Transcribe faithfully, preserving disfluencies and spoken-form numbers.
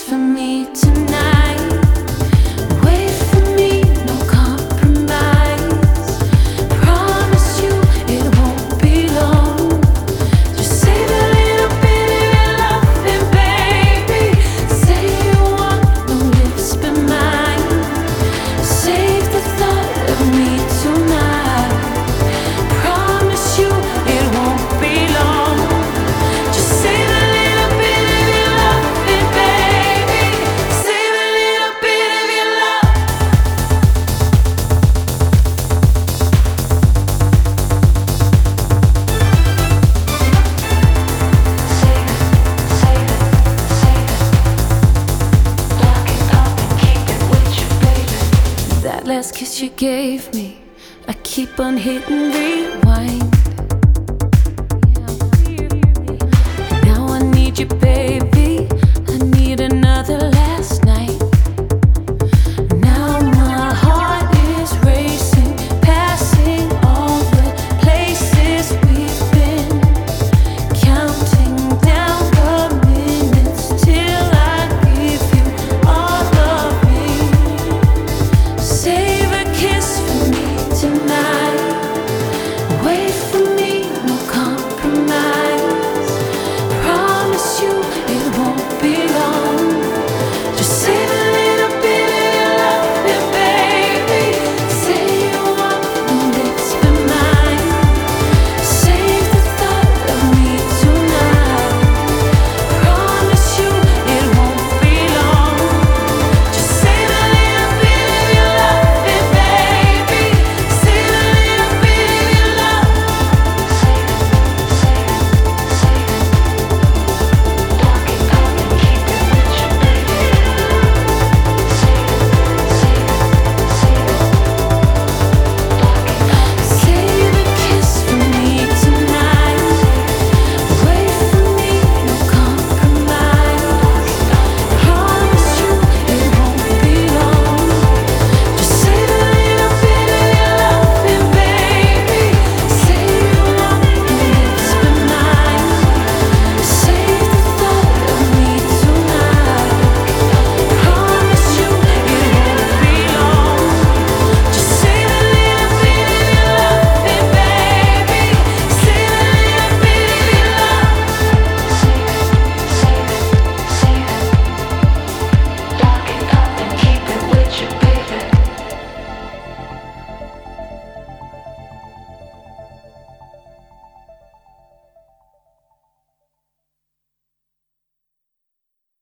for me tonight. Wait for me, no compromise. Promise you it won't be long. Just save a little bit of your loving, baby. Say you want no lips but mine. Save the thought of me tonight. Promise you it won't be long. Just save a little bit of your loving, baby. Save a little bit of your love. Save it, save it, save it. Lock it up and keep it with you, baby. That last kiss you gave me, I keep on hitting rewind. Now I need you, baby.